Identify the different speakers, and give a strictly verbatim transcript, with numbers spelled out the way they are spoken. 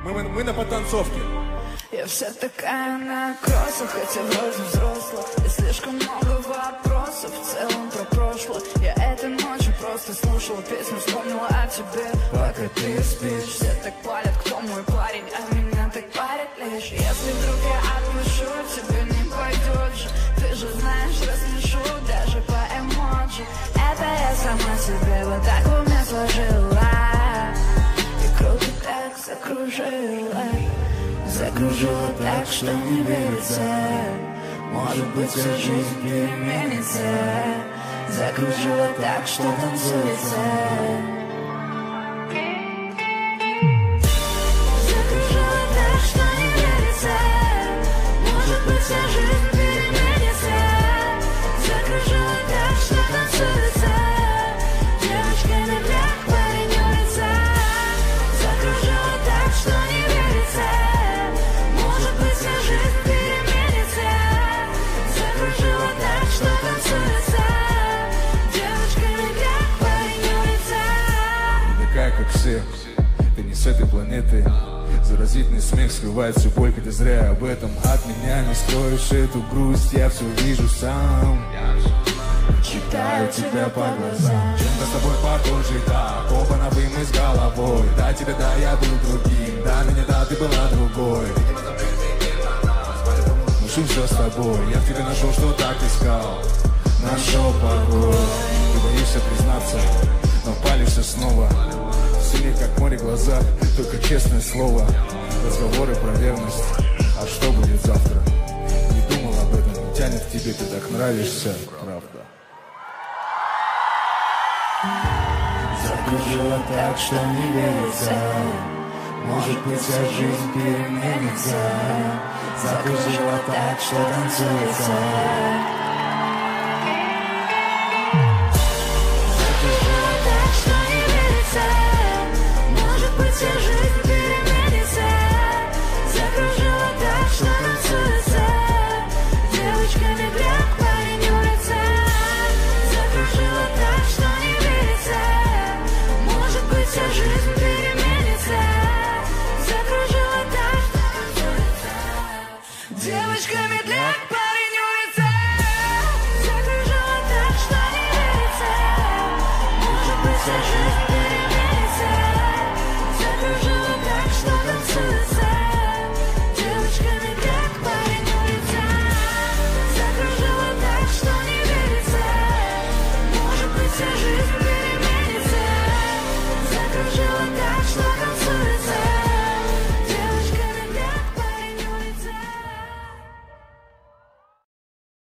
Speaker 1: Мы, мы, мы на потанцовке.
Speaker 2: Я вся такая на кроссах, хотя вроде взрослая. И слишком много вопросов в целом про прошлое. Я этой ночью просто слушала песню, вспомнила о тебе. Пока ты спишь, все так палят, кто мой парень, а меня так парит лишь. Если вдруг я отпущу, тебе не пойдет же. Ты же знаешь, рассмешу даже по эмоджи. Это я сама себе вот так в уме сложила. И круто так закружила. Закружила так, что не верится. Может быть, вся жизнь переменится. Закружила так, что танцуется. Закружила так, что не верится. Может быть, вся жизнь переменится. Закружила так, что танцуется. Девочка на пляж, парень улица. Закружила так, что не верится. Может быть, вся жизнь переменится. Закружила так, что танцуется. Девочка на пляж, парень улица.
Speaker 1: Не такая, как все, ты не с этой планеты. Заразительный смех скрывает всю боль, хотя зря об этом. От меня не строишь эту грусть, я все вижу сам. Читаю тебя по глазам. Чем-то с тобой похожи, так, оба новым и с головой. Да, тебе да, я был другим, да, меня да, ты была другой. Ну все с тобой, я в тебе нашел, что так искал. Нашел покой. Ты боишься признаться, но палишься снова. Синих, как море, глаза, только честное слово. Разговоры про верность, а что будет завтра? Не думал об этом, не тянет к тебе, ты так нравишься, правда.
Speaker 2: Закружила так, что не верится. Может быть, вся жизнь переменится. Закружила так, что танцуется.